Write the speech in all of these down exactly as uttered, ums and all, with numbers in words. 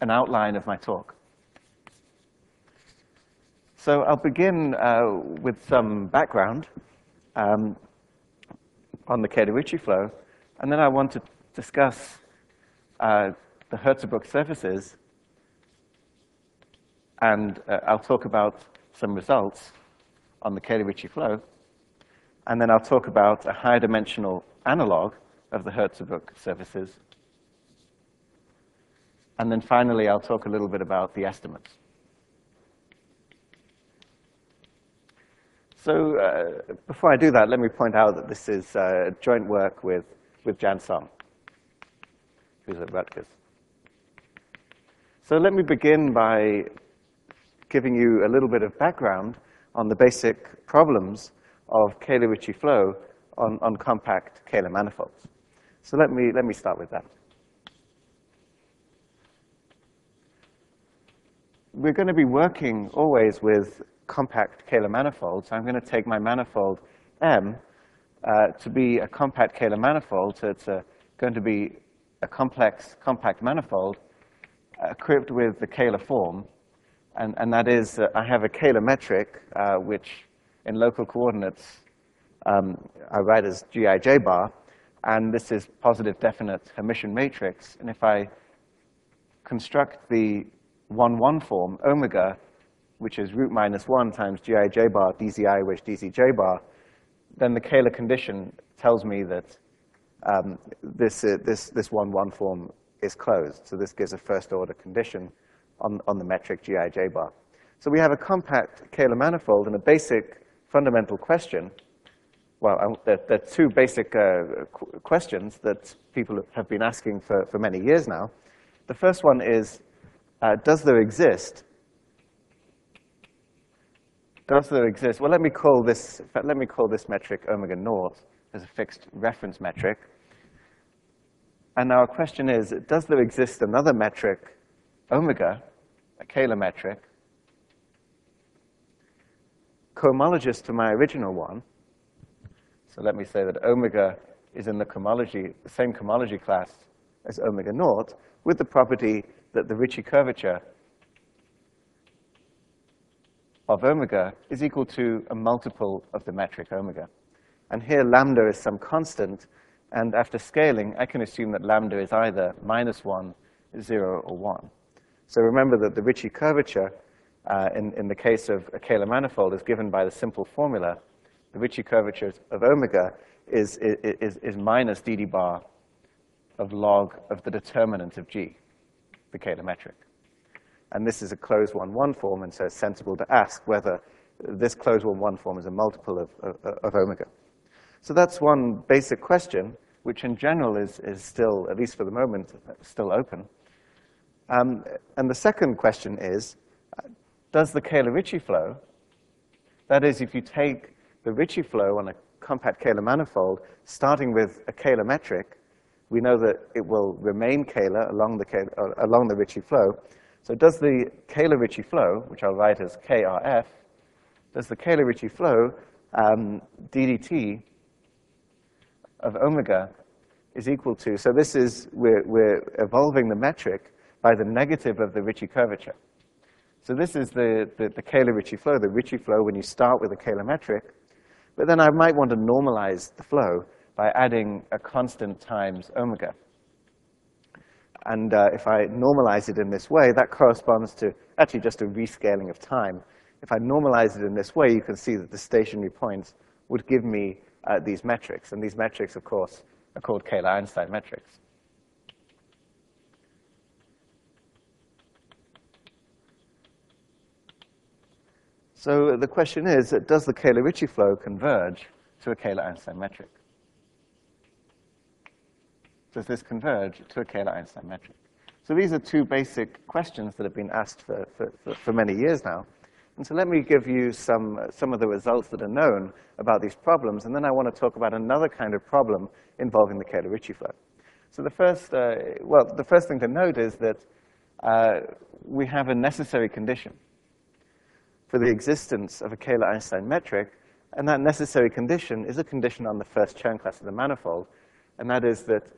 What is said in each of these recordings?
an outline of my talk. So I'll begin uh, with some background um, on the Cayley-Ritchie flow, and then I want to discuss uh, the Hirzebruch surfaces, and uh, I'll talk about some results on the Cayley-Ritchie flow, and then I'll talk about a higher dimensional analog of the Hirzebruch surfaces, and then finally I'll talk a little bit about the estimates. So uh, before I do that, let me point out that this is uh, joint work with, with Jan Song, who's at Rutgers. So let me begin by giving you a little bit of background on the basic problems of Cayley-Ritchie flow on, on compact Kähler manifolds. So let me, let me start with that. We're going to be working always with compact Kähler manifolds. I'm going to take my manifold M uh, to be a compact Kähler manifold. So it's a, going to be a complex compact manifold uh, equipped with the Kähler form. And, and that is, uh, I have a Kähler metric, uh, which in local coordinates um, I write as G I J bar. And this is positive definite Hermitian matrix. And if I construct the one one form, omega, which is root minus one times G I J bar D Z I, which D Z J bar, then the Kähler condition tells me that um, this, uh, this, this one one form is closed. So this gives a first order condition on, on the metric G I J bar. So we have a compact Kähler manifold and a basic fundamental question. Well, uh, there, there are two basic uh, qu questions that people have been asking for, for many years now. The first one is, uh, does there exist Does there exist? Well, let me call this. Let me call this metric omega naught as a fixed reference metric. And our question is: does there exist another metric, omega, a Kähler metric, cohomologous to my original one? So let me say that omega is in the cohomology, the same cohomology class as omega naught, with the property that the Ritchie curvature of omega is equal to a multiple of the metric omega. And here lambda is some constant, and after scaling, I can assume that lambda is either minus one, zero, or one. So remember that the Ritchie curvature, uh, in, in the case of a Kähler manifold, is given by the simple formula. The Ritchie curvature of omega is, is, is minus d d bar of log of the determinant of G, the Kähler metric. And this is a closed one one form, and so it's sensible to ask whether this closed one one form is a multiple of, of, of omega. So that's one basic question, which in general is, is still, at least for the moment, still open. Um, and the second question is, does the Kähler-Ritchie flow, that is, if you take the Ritchie flow on a compact Kähler manifold, starting with a Kähler metric, we know that it will remain Kähler along the, Kähler, uh, along the Ritchie flow. So does the Kähler-Ritchie flow, which I'll write as K R F, does the Kähler-Ritchie flow, um, d dt of omega is equal to, so this is, we're, we're evolving the metric by the negative of the Ritchie curvature. So this is the, the, the Kähler-Ritchie flow, the Ritchie flow when you start with a Kähler metric. But then I might want to normalize the flow by adding a constant times omega. And uh, if I normalize it in this way, that corresponds to actually just a rescaling of time. If I normalize it in this way, you can see that the stationary points would give me uh, these metrics. And these metrics, of course, are called Kähler-Einstein metrics. So the question is, does the Kähler-Ritchie flow converge to a Kähler-Einstein metric? Does this converge to a Kähler-Einstein metric? So these are two basic questions that have been asked for, for, for, for many years now. And so let me give you some, uh, some of the results that are known about these problems, and then I want to talk about another kind of problem involving the Kähler-Ritchie flow. So the first, uh, well, the first thing to note is that uh, we have a necessary condition for the existence of a Kähler-Einstein metric, and that necessary condition is a condition on the first Chern class of the manifold, and that is that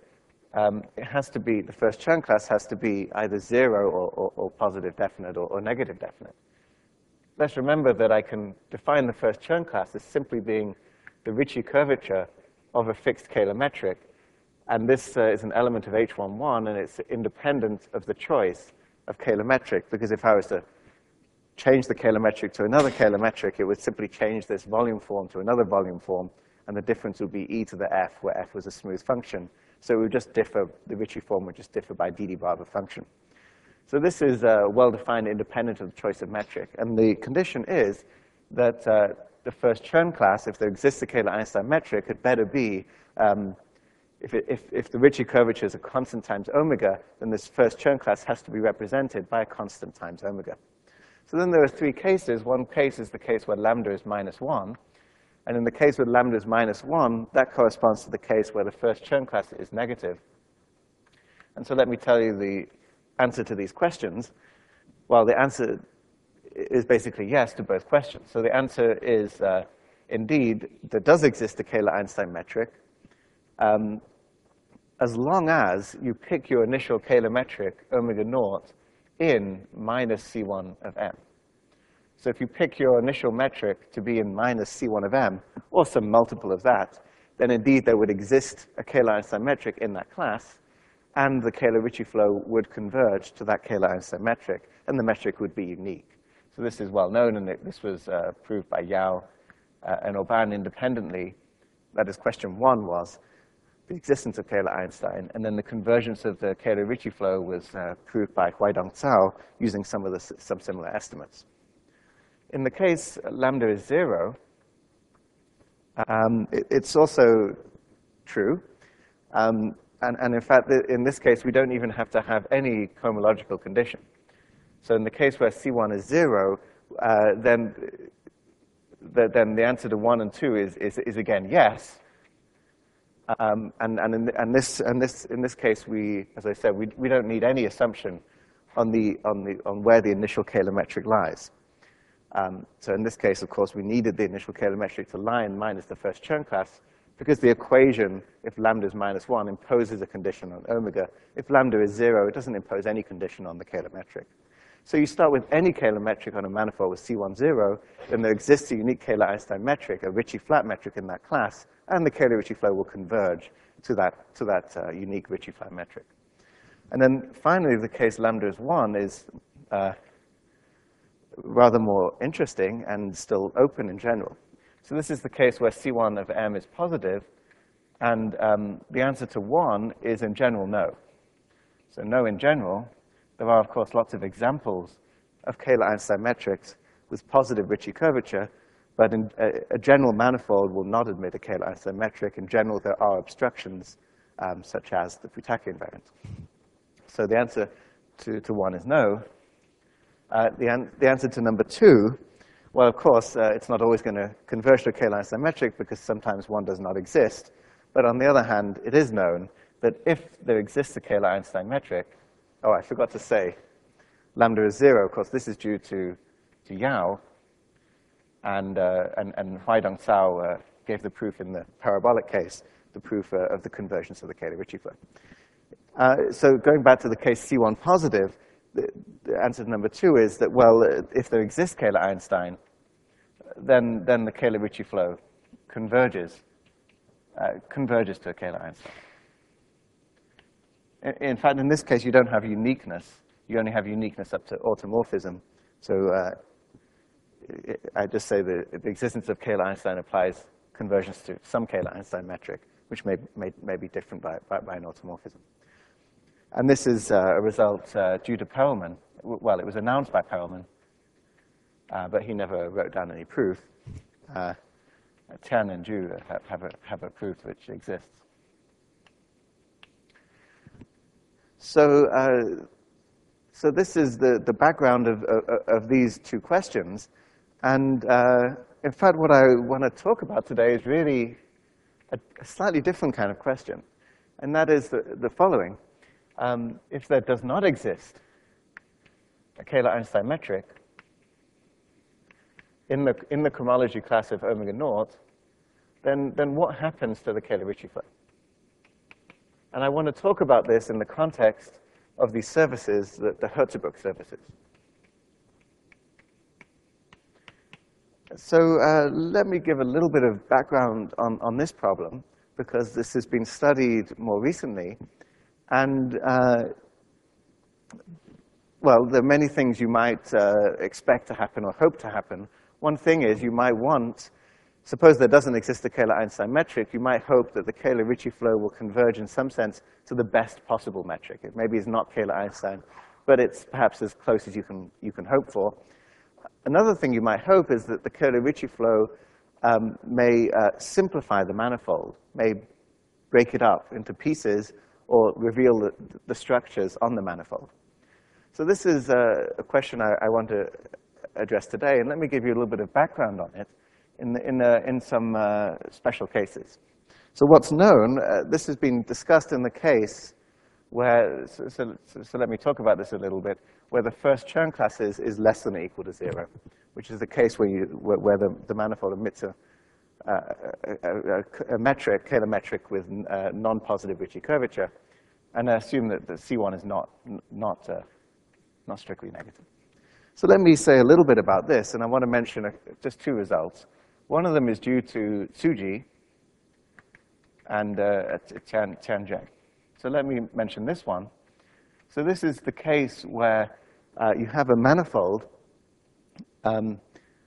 um, it has to be, the first Chern class has to be either zero or, or, or positive definite or, or negative definite. Let's remember that I can define the first Chern class as simply being the Ricci curvature of a fixed Kähler metric. And this uh, is an element of H one one, and it's independent of the choice of Kähler metric, because if I was to change the Kähler metric to another Kähler metric, it would simply change this volume form to another volume form, and the difference would be e to the f, where f was a smooth function. So it would just differ, the Ricci form would just differ by d d bar of a function. So this is uh, well-defined, independent of the choice of metric. And the condition is that uh, the first Chern class, if there exists a Kähler-Einstein metric, had better be, um, if, it, if, if the Ricci curvature is a constant times omega, then this first Chern class has to be represented by a constant times omega. So then there are three cases. One case is the case where lambda is minus one. And in the case where lambda is minus one, that corresponds to the case where the first Chern class is negative. And so let me tell you the answer to these questions. Well, the answer is basically yes to both questions. So the answer is, uh, indeed, there does exist a Kähler-Einstein metric, um, as long as you pick your initial Kähler metric, omega naught, in minus C one of m. So if you pick your initial metric to be in minus C one of m, or some multiple of that, then indeed there would exist a Kähler-Einstein metric in that class, and the Kähler-Ricci flow would converge to that Kähler-Einstein metric, and the metric would be unique. So this is well known, and it, this was uh, proved by Yau uh, and Orban independently. That is, question one was the existence of Kähler-Einstein, and then the convergence of the Kähler-Ricci flow was uh, proved by Huaidong Cao using some of the some similar estimates. In the case lambda is zero, um, it, it's also true. Um, and, and in fact, in this case, we don't even have to have any cohomological condition. So in the case where C one is zero, uh, then, the, then the answer to one and two is, is, is again yes. Um, and and, in, and, this, and this, in this case, we, as I said, we, we don't need any assumption on, the, on, the, on where the initial Kähler metric lies. Um, so in this case, of course, we needed the initial Kähler metric to lie in minus the first Chern class, because the equation, if lambda is minus one, imposes a condition on omega. If lambda is zero, it doesn't impose any condition on the Kähler metric. So you start with any Kähler metric on a manifold with C one zero, then there exists a unique Kähler-Einstein metric, a Ricci flat metric in that class, and the Kähler-Ricci flow will converge to that, to that uh, unique Ricci flat metric. And then finally, the case lambda is one is uh, rather more interesting and still open in general. So this is the case where C one of m is positive, and um, the answer to one is in general no. So no in general. There are, of course, lots of examples of Kähler-Einstein metrics with positive Ricci curvature, but in, a, a general manifold will not admit a Kähler-Einstein metric. In general, there are obstructions, um, such as the Futaki invariant. So the answer to, to one is no. Uh, the, an the answer to number two, well, of course, uh, it's not always going to converge to a Kähler-Einstein metric because sometimes one does not exist. But on the other hand, it is known that if there exists a Kähler-Einstein metric, oh, I forgot to say, lambda is zero. Of course, this is due to, to Yau, and, uh, and, and Huaidong Cao uh, gave the proof in the parabolic case, the proof uh, of the convergence of the Kähler-Ricci flow. Uh, so going back to the case C one positive, the, the answer to number two is that, well, if there exists Kähler-Einstein, then, then the Kähler-Ricci flow converges, uh, converges to a Kähler-Einstein. In, in fact, in this case, you don't have uniqueness. You only have uniqueness up to automorphism. So uh, I just say that the existence of Kähler-Einstein applies convergence to some Kähler-Einstein metric, which may, may, may be different by, by, by an automorphism. And this is uh, a result uh, due to Perelman. Well, it was announced by Perelman, uh, but he never wrote down any proof. Uh, Tian and Zhu have, have, a, have a proof which exists. So, uh, so this is the, the background of, of, of these two questions. And uh, in fact, what I want to talk about today is really a, a slightly different kind of question. And that is the, the following. Um, if there does not exist a Kähler-Einstein metric in the, in the cohomology class of omega naught, then, then what happens to the Kähler-Ricci flow? And I want to talk about this in the context of these services, the, the Hirzebruch services. So uh, let me give a little bit of background on, on this problem, because this has been studied more recently. And, uh, well, there are many things you might uh, expect to happen or hope to happen. One thing is you might want, suppose there doesn't exist a Kähler-Einstein metric, you might hope that the Kähler-Ritchie flow will converge in some sense to the best possible metric. It maybe is not Kähler-Einstein, but it's perhaps as close as you can, you can hope for. Another thing you might hope is that the Kähler-Ritchie flow um, may uh, simplify the manifold, may break it up into pieces or reveal the, the structures on the manifold. So this is a, a question I, I want to address today, and let me give you a little bit of background on it in, the, in, the, in some uh, special cases. So what's known, uh, this has been discussed in the case where, so, so, so let me talk about this a little bit, where the first Chern class is, is less than or equal to zero, which is the case where, you, where, where the, the manifold emits a, a, a, a metric, Kähler metric with uh, non-positive Ritchie curvature, and I assume that the C one is not, not, uh, not strictly negative. So let me say a little bit about this, and I want to mention a, just two results. One of them is due to Tsuji and uh, Tian, Tianzheng. So let me mention this one. So this is the case where uh, you have a manifold um,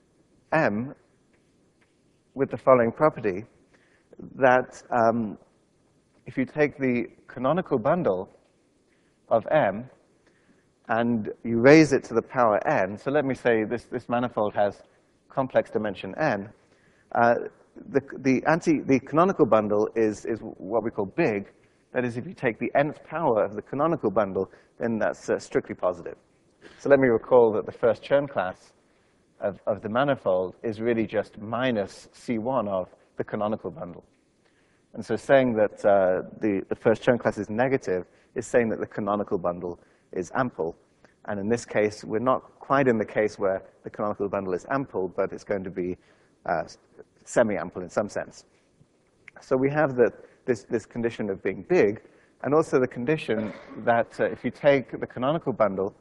M with the following property, that um, if you take the canonical bundle of M and you raise it to the power n, so let me say this, this manifold has complex dimension n, uh, the, the, anti, the canonical bundle is, is what we call big. That is, if you take the nth power of the canonical bundle, then that's uh, strictly positive. So let me recall that the first Chern class of, of the manifold is really just minus C one of the canonical bundle. And so saying that uh, the, the first Chern class is negative is saying that the canonical bundle is ample. And in this case, we're not quite in the case where the canonical bundle is ample, but it's going to be uh, semi-ample in some sense. So we have the, this, this condition of being big, and also the condition that uh, if you take the canonical bundle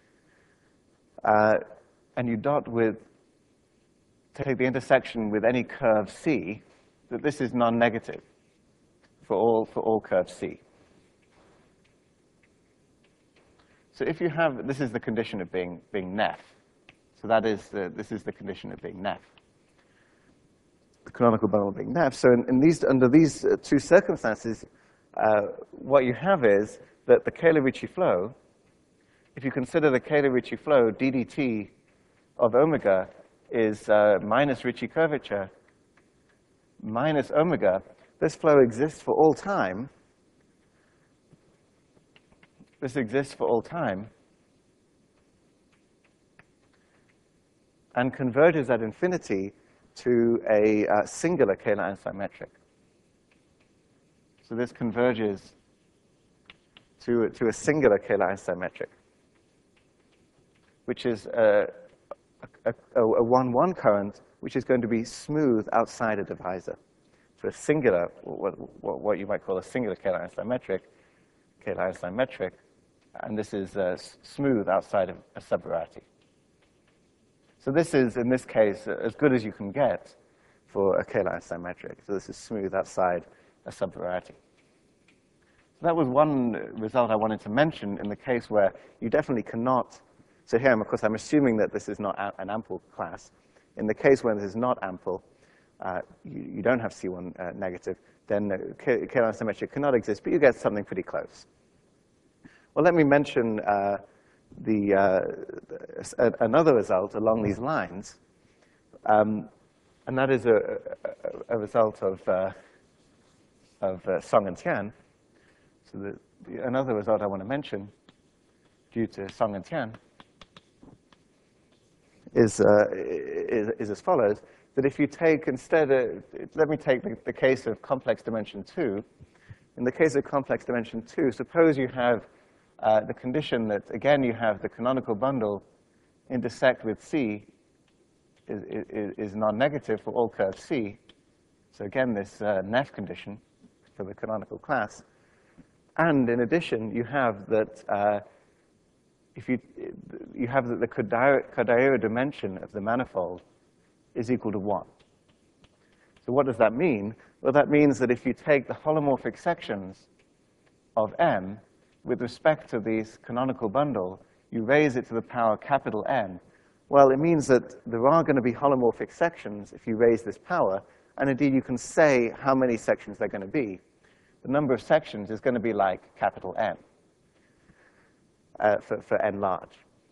uh, and you dot with, take the intersection with any curve C, that this is non-negative for all, for all curves C. So if you have, this is the condition of being, being Neff. So that is, the, this is the condition of being Neff. The canonical bundle being Neff. So in, in these, under these uh, two circumstances, uh, what you have is that the Kähler-Ritchie flow, if you consider the Kähler-Ritchie flow, d dt of omega is uh, minus Ritchie curvature minus omega. This flow exists for all time. This exists for all time and converges at infinity to a uh, singular Kähler-Einstein metric. So this converges to, to a singular Kähler-Einstein metric, which is a, a, a one one current, which is going to be smooth outside a divisor. So a singular, what, what, what you might call a singular Kähler-Einstein metric, Kähler-Einstein metric, and this is uh, smooth outside of a subvarieties. So this is, in this case, as good as you can get for a Kähler-Einstein metric. So this is smooth outside a subvariety. So that was one result I wanted to mention in the case where you definitely cannot. So here, of course, I'm assuming that this is not an ample class. In the case where this is not ample, uh, you, you don't have C one uh, negative, then Kähler-Einstein metric cannot exist, but you get something pretty close. Well, let me mention uh, the, uh, another result along these lines, um, and that is a, a, a result of, uh, of uh, Song and Tian. So the, the, another result I want to mention, due to Song and Tian, is, uh, is, is as follows, that if you take instead, of, let me take the, the case of complex dimension two. In the case of complex dimension two, suppose you have Uh, the condition that, again, you have the canonical bundle intersect with C is, is, is non-negative for all curves C. So again, this uh, Neff condition for the canonical class. And in addition, you have that uh, if you, you have that the Kodaira dimension of the manifold is equal to one. So what does that mean? Well, that means that if you take the holomorphic sections of M with respect to this canonical bundle, you raise it to the power capital N. Well, it means that there are going to be holomorphic sections if you raise this power, and indeed you can say how many sections they're going to be. The number of sections is going to be like capital N uh, for, for N large.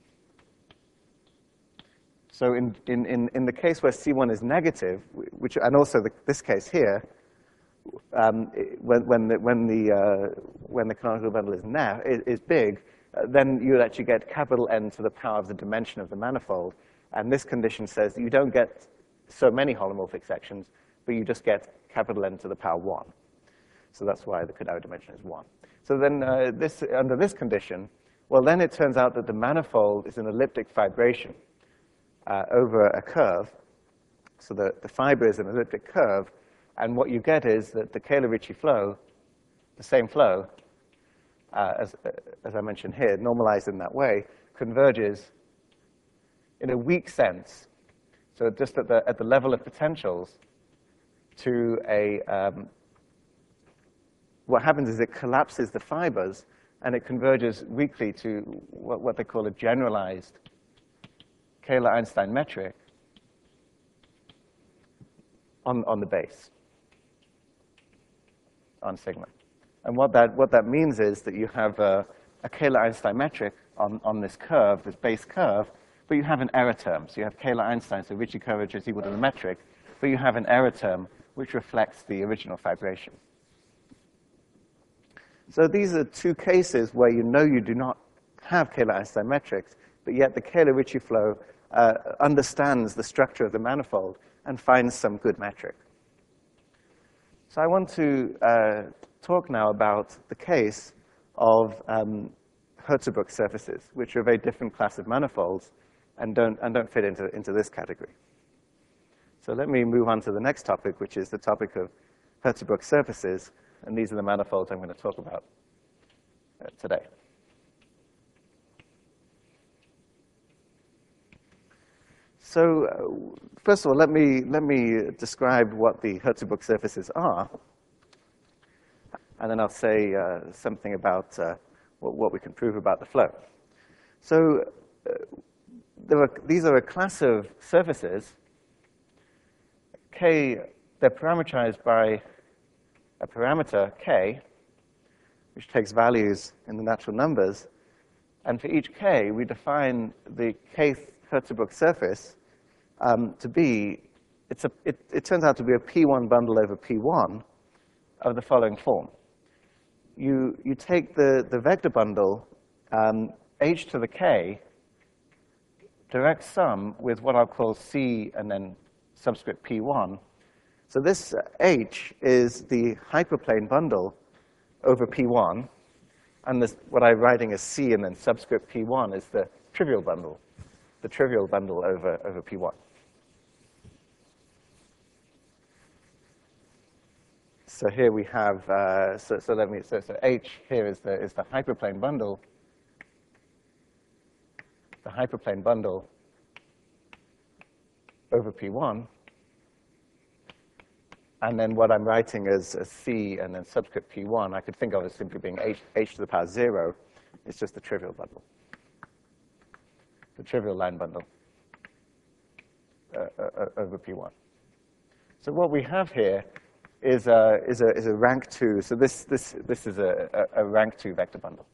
So in, in, in, in the case where C one is negative, which, and also the, this case here, um, when, when, the, when, the, uh, when the canonical bundle is, na is, is big, uh, then you would actually get capital N to the power of the dimension of the manifold. And this condition says that you don't get so many holomorphic sections, but you just get capital N to the power one. So that's why the Kodaira dimension is one. So then uh, this, under this condition, well, then it turns out that the manifold is an elliptic fibration uh, over a curve. So the, the fiber is an elliptic curve. And what you get is that the Kähler-Ritchie flow, the same flow, uh, as, uh, as I mentioned here, normalized in that way, converges in a weak sense. So just at the, at the level of potentials to a, um, what happens is it collapses the fibers and it converges weakly to what, what they call a generalized Kähler-Einstein metric on, on the base, on sigma. And what that, what that means is that you have a, a Kähler-Einstein metric on, on this curve, this base curve, but you have an error term. So you have Kähler-Einstein, so Ritchie curvature is equal to the metric, but you have an error term which reflects the original fibration. So these are two cases where you know you do not have Kähler-Einstein metrics, but yet the Kähler-Ritchie flow uh, understands the structure of the manifold and finds some good metric. So I want to uh, talk now about the case of um, Hirzebruch surfaces, which are a very different class of manifolds and don't, and don't fit into, into this category. So let me move on to the next topic, which is the topic of Hirzebruch surfaces. And these are the manifolds I'm going to talk about uh, today. So uh, first of all, let me, let me describe what the Hirzebruch surfaces are. And then I'll say uh, something about uh, what, what we can prove about the flow. So uh, there are, these are a class of surfaces. K, they're parameterized by a parameter, k, which takes values in the natural numbers. And for each k, we define the kth Hirzebruch surface um, to be, it's a, it, it turns out to be a P one bundle over P one of the following form. You, you take the, the vector bundle, um, h to the k, direct sum with what I'll call C and then subscript P one. So this uh, H is the hyperplane bundle over P one, and this, what I'm writing as C and then subscript P one is the trivial bundle, the trivial bundle over, over P one. So here we have, uh, so, so let me, so, so H here is the, is the hyperplane bundle, the hyperplane bundle over P one. And then what I'm writing as a C and then subscript P one, I could think of as simply being H, H to the power zero. It's just the trivial bundle, the trivial line bundle uh, uh, over P one. So what we have here is a, is a, is a rank two. So this, this, this is a, a, a rank two vector bundle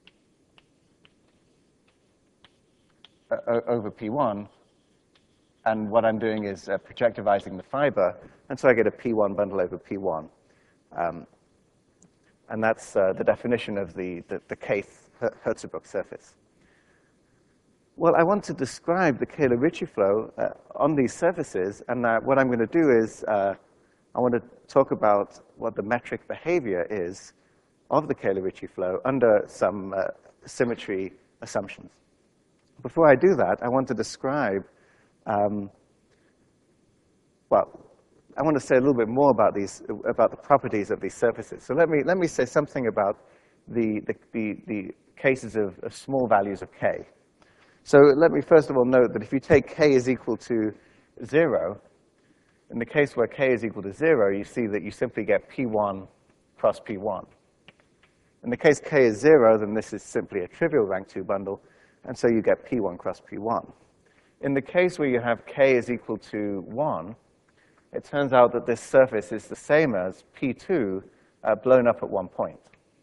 uh, over P one. And what I'm doing is uh, projectivizing the fiber, and so I get a P one bundle over P one. Um, and that's uh, the definition of the, the, the kth Hirzebruch surface. Well, I want to describe the Kähler-Ritchie flow uh, on these surfaces, and uh, what I'm going to do is uh, I want to talk about what the metric behavior is of the Kähler-Ritchie flow under some uh, symmetry assumptions. Before I do that, I want to describe Um, well, I want to say a little bit more about these, about the properties of these surfaces. So let me, let me say something about the, the, the, the cases of, of small values of k. So let me first of all note that if you take k is equal to zero, in the case where k is equal to zero, you see that you simply get P one cross P one. In the case k is zero, then this is simply a trivial rank two bundle, and so you get P one cross P one. In the case where you have k is equal to one, it turns out that this surface is the same as P two uh, blown up at one point.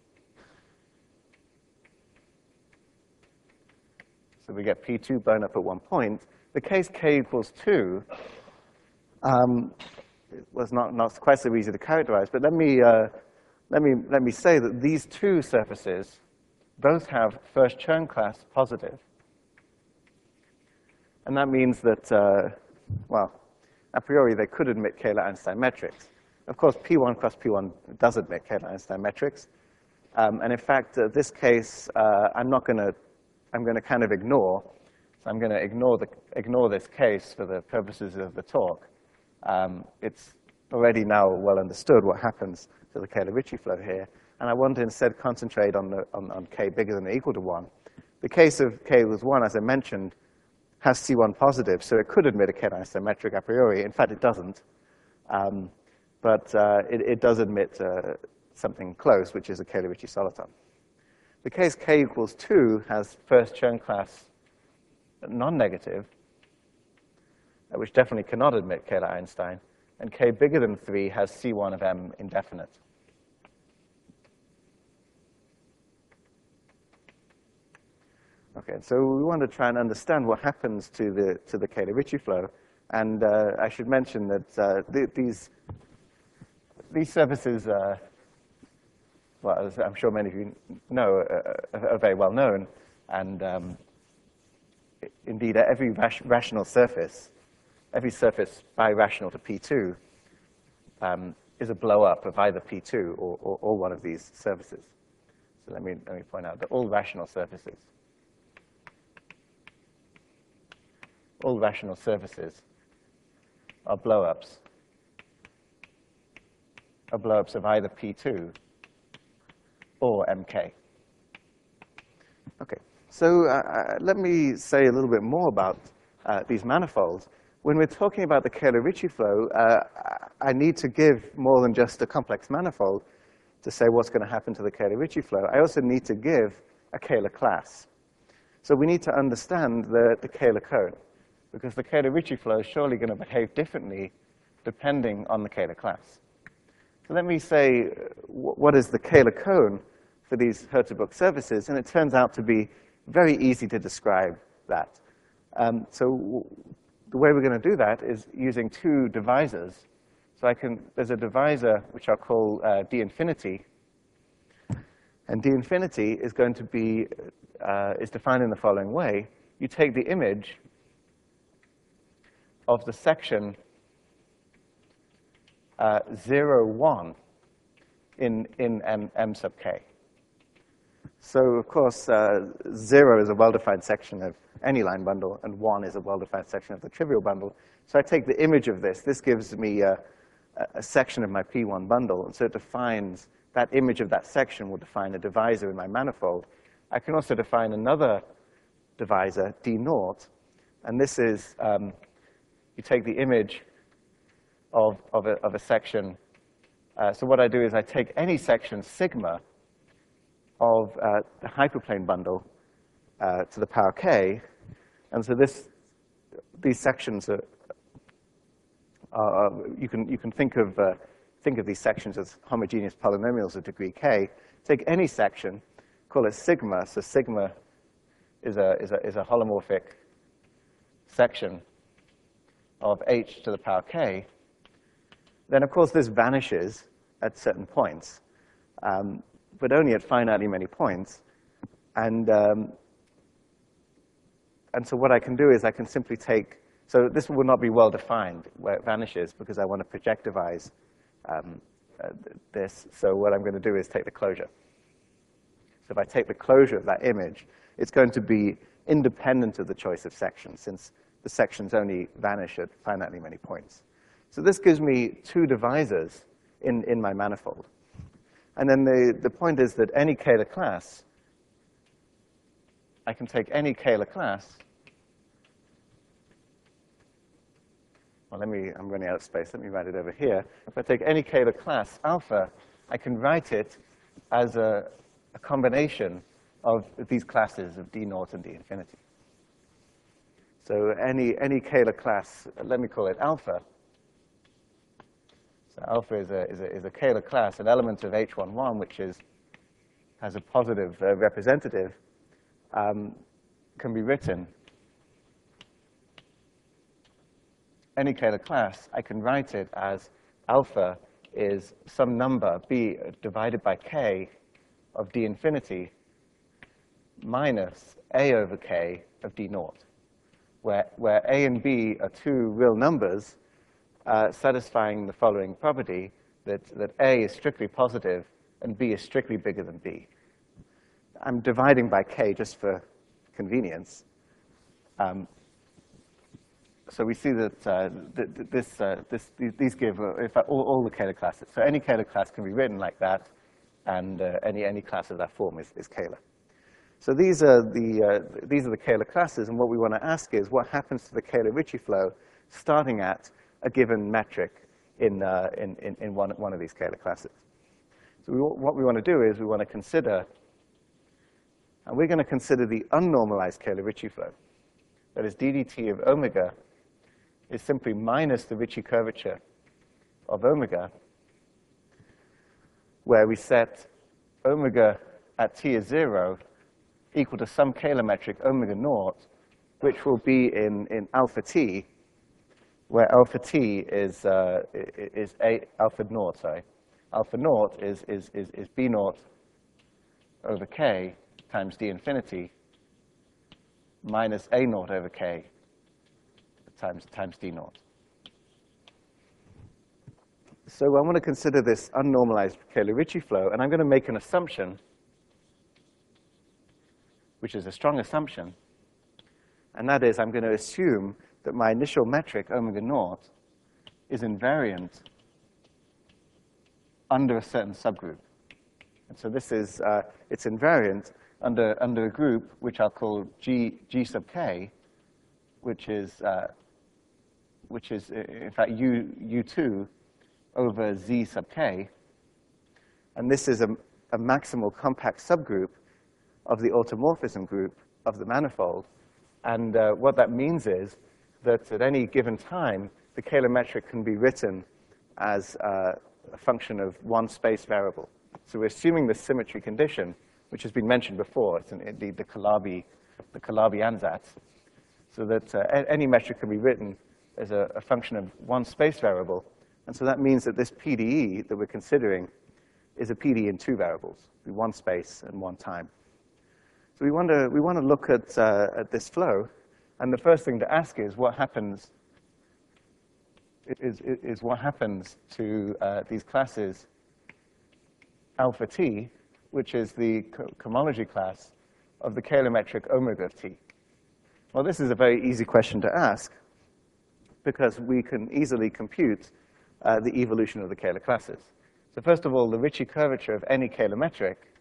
So we get P two blown up at one point. The case k equals two um, was not, not quite so easy to characterize, but let me, uh, let, me, let me say that these two surfaces both have first Chern class positive. And that means that, uh, well, a priori, they could admit Kähler-Einstein metrics. Of course, P one cross P one does admit Kähler-Einstein metrics. Um, and in fact, uh, this case, uh, I'm not going to I'm going to kind of ignore. So I'm going to ignore, the, ignore this case for the purposes of the talk. Um, it's already now well understood what happens to the Kähler-Ritchie flow here. And I want to instead concentrate on, the, on, on k bigger than or equal to one. The case of k equals one, as I mentioned, has C one positive, so it could admit a Kähler-Einstein metric a priori. In fact, it doesn't. Um, but uh, it, it does admit uh, something close, which is a Kähler-Ritchie soliton. The case k equals two has first Chern class non-negative, which definitely cannot admit Kähler-Einstein, and k bigger than three has C one of M indefinite. Okay, so we want to try and understand what happens to the to the Kähler-Ritchie flow, and uh, I should mention that uh, th these these surfaces. Uh, well, as I'm sure many of you know, uh, are very well known. And um, indeed, every ras rational surface, every surface birational to P two, um, is a blow-up of either P two or, or, or one of these surfaces. So let me, let me point out that all rational surfaces, all rational surfaces are blow-ups, are blow-ups of either P two or M K. Okay, so uh, let me say a little bit more about uh, these manifolds. When we're talking about the Kähler-Ritchie flow, uh, I need to give more than just a complex manifold to say what's going to happen to the Kähler-Ritchie flow. I also need to give a Kähler class. So we need to understand the, the Kähler cone, because the Kähler-Ritchie flow is surely going to behave differently depending on the Kähler class. So let me say, what is the Kähler cone for these Hertzsprung surfaces? And it turns out to be very easy to describe that. Um, so the way we're going to do that is using two divisors. So I can, there's a divisor which I'll call uh, d infinity. And d infinity is going to be, uh, is defined in the following way. You take the image of the section uh, zero, one in, in M, M sub k. So of course, uh, zero is a well-defined section of any line bundle, and one is a well-defined section of the trivial bundle. So I take the image of this. This gives me a, a section of my P one bundle, and so it defines, that image of that section will define a divisor in my manifold. I can also define another divisor, d naught, and this is, um, you take the image of, of, a, of a section. Uh, so what I do is I take any section sigma of uh, the hyperplane bundle uh, to the power k, and so this, these sections are, are you can you can think of uh, think of these sections as homogeneous polynomials of degree k. Take any section, call it sigma. So sigma is a is a is a holomorphic section of h to the power k. Then of course this vanishes at certain points, um, but only at finitely many points. And, um, and so what I can do is I can simply take, so this will not be well defined where it vanishes because I want to projectivize um, uh, this. So what I'm going to do is take the closure. So if I take the closure of that image, it's going to be independent of the choice of sections, since the sections only vanish at finitely many points. So this gives me two divisors in, in my manifold. And then the, the point is that any Kähler class, I can take any Kähler class. Well, let me, I'm running out of space. Let me write it over here. If I take any Kähler class alpha, I can write it as a, a combination of these classes of d naught and d infinity. So any, any Kähler class, let me call it alpha. So alpha is a, is a, is a Kähler class, an element of H one one, which is, has a positive uh, representative, um, can be written. Any Kähler class, I can write it as alpha is some number, b divided by k of d infinity minus a over k of d naught, where, where a and b are two real numbers uh, satisfying the following property, that, that a is strictly positive and b is strictly bigger than b. I'm dividing by k just for convenience. Um, So we see that uh, th th this, uh, this, these give uh, if I, all, all the Kähler classes. So any Kähler class can be written like that, and uh, any, any class of that form is, is Kähler. So these are, the, uh, these are the Kähler classes, and what we want to ask is what happens to the Kähler-Ricci flow starting at a given metric in, uh, in, in, in one, one of these Kähler classes. So we, what we want to do is we want to consider, and we're going to consider the unnormalized Kähler-Ricci flow. That is, d dt of omega is simply minus the Ricci curvature of omega, where we set omega at t is zero equal to some Kähler metric omega naught, which will be in, in alpha t, where alpha t is, uh, is a, alpha naught, sorry. Alpha naught is, is, is, is b naught over k times d infinity minus a naught over k times, times d naught. So I want to consider this unnormalized Kähler-Ricci flow, and I'm going to make an assumption, which is a strong assumption, and that is I'm going to assume that my initial metric, omega naught, is invariant under a certain subgroup. And so this is, uh, it's invariant under, under a group which I'll call G, G sub k, which is, uh, which is in fact U, U2 over Z sub k. And this is a, a maximal compact subgroup of the automorphism group of the manifold. And uh, what that means is that at any given time, the Kähler metric can be written as uh, a function of one space variable. So we're assuming this symmetry condition, which has been mentioned before. It's in the, the Calabi, the Calabi ansatz, so that uh, any metric can be written as a, a function of one space variable. And so that means that this P D E that we're considering is a P D E in two variables, one space and one time. So we want to, we want to look at, uh, at this flow. And the first thing to ask is what happens, is, is, is what happens to uh, these classes alpha t, which is the cohomology class of the Kähler metric omega of t. Well, this is a very easy question to ask, because we can easily compute uh, the evolution of the Kähler classes. So first of all, the Ricci curvature of any Kähler metric,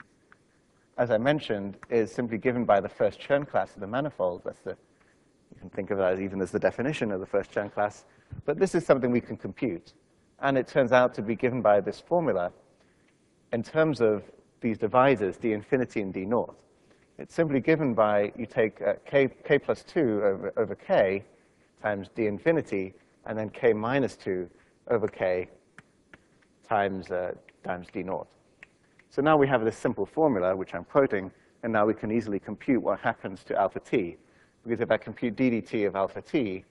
as I mentioned, is simply given by the first Chern class of the manifold. That's the, you can think of that as even as the definition of the first Chern class. But this is something we can compute. And it turns out to be given by this formula in terms of these divisors, d infinity and d naught. It's simply given by, you take uh, k, k plus two over, over k times d infinity, and then k minus two over k times, uh, times d naught. So now we have this simple formula, which I'm quoting, and now we can easily compute what happens to alpha t. Because if I compute d dt of alpha t,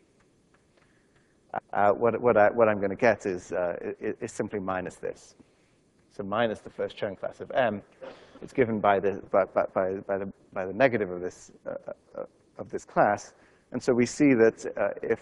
uh, what, what, I, what I'm going to get is, uh, is, is simply minus this. So minus the first Chern class of M. It's given by the, by, by, by the, by the negative of this, uh, uh, of this class. And so we see that uh, if,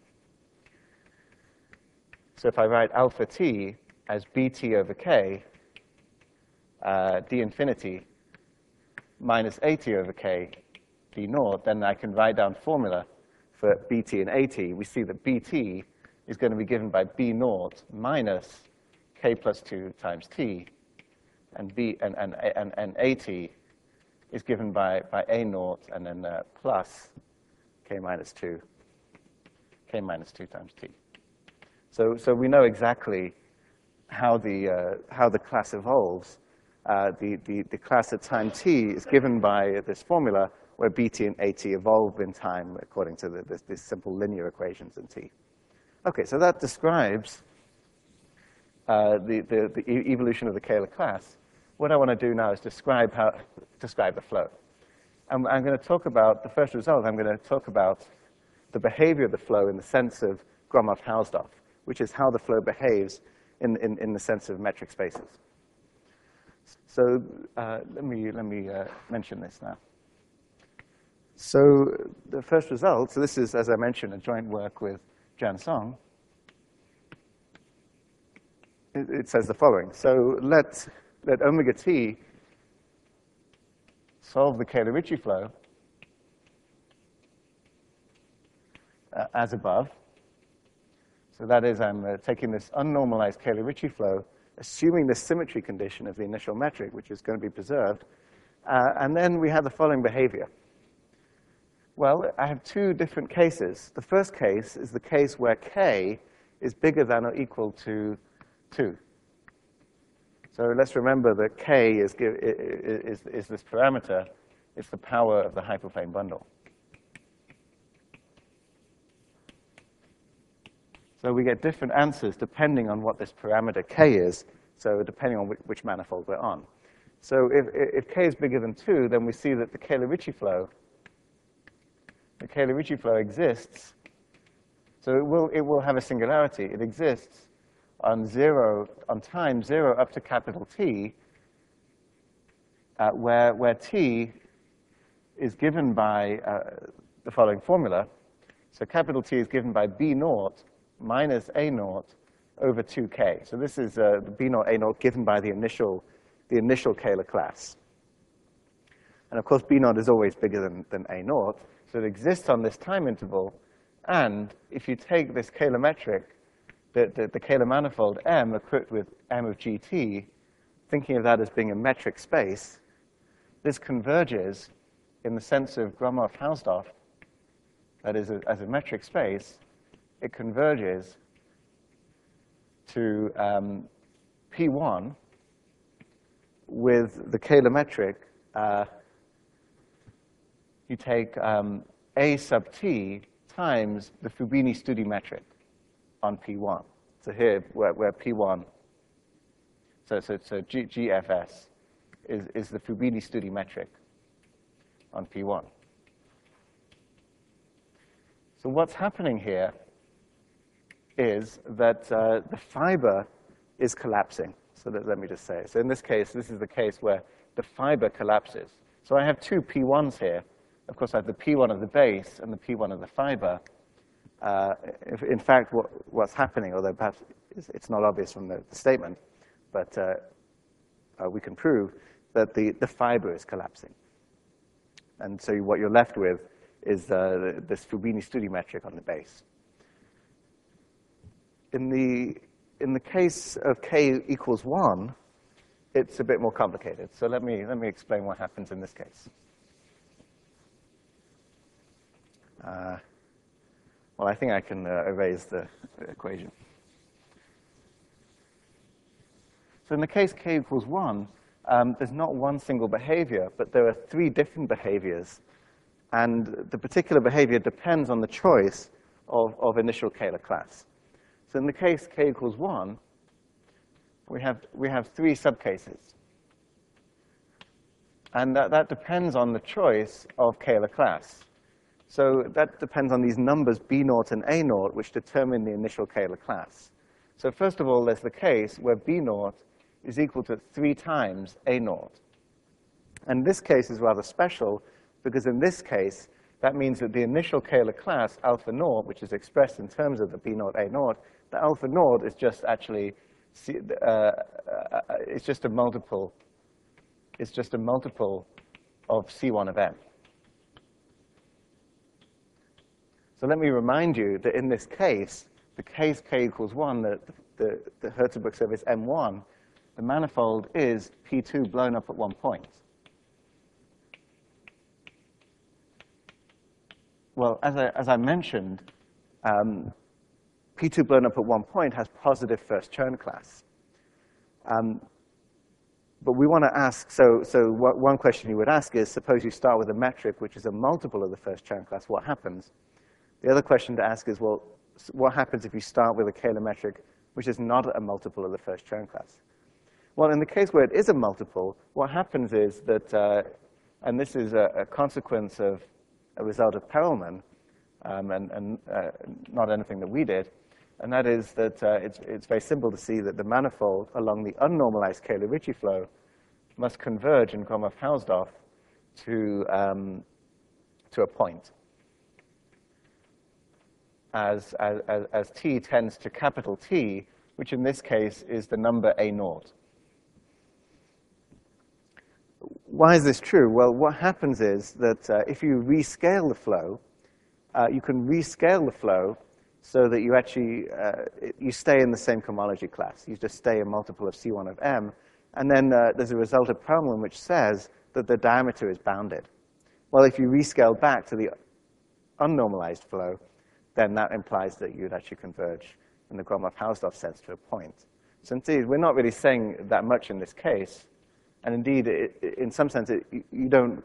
so if I write alpha t as bt over k, uh, d infinity minus at over k d naught, then I can write down formula for bt and at. We see that bt is going to be given by b naught minus k plus two times t, and B and, and, and, and AT is given by, by A naught and then uh, plus K minus two, K minus two times T. So, so we know exactly how the, uh, how the class evolves. Uh, the, the, the class at time t is given by this formula where bt and at evolve in time according to the, this, these simple linear equations in t. Okay, so that describes uh, the, the, the e evolution of the Kähler class. What I want to do now is describe, how, describe the flow. I'm, I'm going to talk about, the first result, I'm going to talk about the behavior of the flow in the sense of Gromov-Hausdorff, which is how the flow behaves in, in, in the sense of metric spaces. So uh, let me, let me uh, mention this now. So the first result, so this is, as I mentioned, a joint work with Jan Song. It, it says the following. So let, let omega t solve the Kähler-Ritchie flow uh, as above. So that is, I'm uh, taking this unnormalized Kähler-Ritchie flow, assuming the symmetry condition of the initial metric, which is going to be preserved. Uh, and then we have the following behavior. Well, I have two different cases. The first case is the case where k is bigger than or equal to two. So let's remember that k is, is, is this parameter. It's the power of the hyperplane bundle. So we get different answers depending on what this parameter k is, so depending on which, which manifold we're on. So if, if k is bigger than two, then we see that the Kähler-Ritchie flow, the Kähler-Ritchie flow exists. So it will, it will have a singularity. It exists on zero, on time zero up to capital T, uh, where, where t is given by uh, the following formula. So capital T is given by B naught minus A naught over two k. So this is uh, the B naught, A naught given by the initial, the initial Kähler class. And of course, B naught is always bigger than, than A naught, so it exists on this time interval. And if you take this Kähler metric, the, the, the Kähler manifold M equipped with M of G T, thinking of that as being a metric space, this converges in the sense of Gromov-Hausdorff, that is, a, as a metric space, it converges to um, P one with the Kähler metric. Uh, you take um, A sub t times the Fubini-Studi metric on P one. So here, where, where P one, so, so, so G, G F S is, is the Fubini-Studi metric on P one. So what's happening here is that uh, the fiber is collapsing. So that, let me just say. So in this case, this is the case where the fiber collapses. So I have two P ones here. Of course, I have the P one of the base and the P one of the fiber. Uh, if, in fact, what, what's happening, although perhaps it's not obvious from the, the statement, but uh, uh, we can prove that the, the fiber is collapsing. And so what you're left with is uh, this Fubini-Studi metric on the base. In the, in the case of k equals one, it's a bit more complicated. So let me, let me explain what happens in this case. Uh, well, I think I can uh, erase the, the equation. So in the case k equals one, um, there's not one single behavior, but there are three different behaviors. And the particular behavior depends on the choice of, of initial Kähler class. So in the case k equals one, we have, we have three subcases. And that, that depends on the choice of Kähler class. So that depends on these numbers B naught and A naught, which determine the initial Kähler class. So first of all, there's the case where B naught is equal to three times A naught. And this case is rather special, because in this case, that means that the initial Kähler class, alpha naught, which is expressed in terms of the B naught, A naught, the alpha naught is just actually, uh, uh, it's just a multiple, it's just a multiple of C one of M. So let me remind you that in this case, the case k equals one, the, the, the Hertzsprung surface M one, the manifold is P two blown up at one point. Well, as I, as I mentioned, um, P two blown up at one point has positive first Chern class. Um, but we want to ask, so, so what, one question you would ask is, suppose you start with a metric which is a multiple of the first Chern class, what happens? The other question to ask is, well, what happens if you start with a Kähler metric which is not a multiple of the first Chern class? Well, in the case where it is a multiple, what happens is that, uh, and this is a, a consequence of a result of Perelman, um, and, and uh, not anything that we did, and that is that uh, it's, it's very simple to see that the manifold along the unnormalized Kähler-Ritchie flow must converge in Gromov-Hausdorff to, um, to a point. As, as, as T tends to capital T, which in this case is the number A naught. Why is this true? Well, what happens is that uh, if you rescale the flow, uh, you can rescale the flow so that you actually, uh, you stay in the same cohomology class. You just stay a multiple of C one of M. And then uh, there's a result of Perelman which says that the diameter is bounded. Well, if you rescale back to the unnormalized flow, then that implies that you'd actually converge in the Gromov-Hausdorff sense to a point. So indeed, we're not really saying that much in this case. And indeed, it, it, in some sense, it, you don't,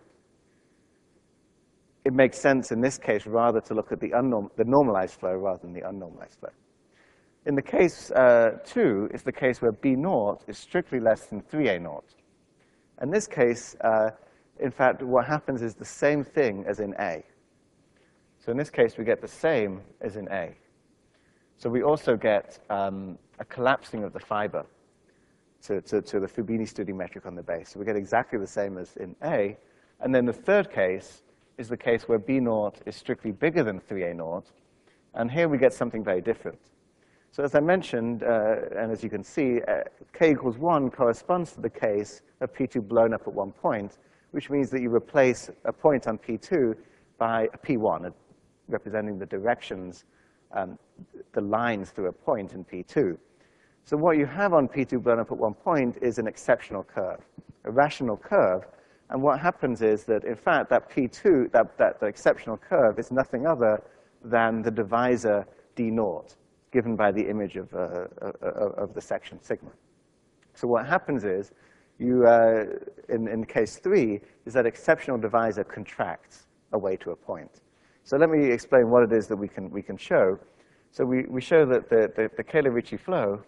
it makes sense in this case rather to look at the, unnorm, the normalized flow rather than the unnormalized flow. In the case uh, two, is the case where B naught is strictly less than three A naught. In this case, uh, in fact, what happens is the same thing as in A. So in this case, we get the same as in A. So we also get um, a collapsing of the fiber to, to, to the Fubini-Studi metric on the base. So we get exactly the same as in A. And then the third case is the case where B naught is strictly bigger than three A naught. And here we get something very different. So as I mentioned, uh, and as you can see, uh, K equals one corresponds to the case of P two blown up at one point, which means that you replace a point on P two by a P one, a, representing the directions, um, the lines through a point in P two. So what you have on P two blown up at one point is an exceptional curve, a rational curve. And what happens is that, in fact, that P two, that, that the exceptional curve is nothing other than the divisor D naught, given by the image of, uh, of the section sigma. So what happens is, you, uh, in, in case three, is that exceptional divisor contracts away to a point. So let me explain what it is that we can, we can show. So we, we show that the, the, the Kähler-Ritchie flow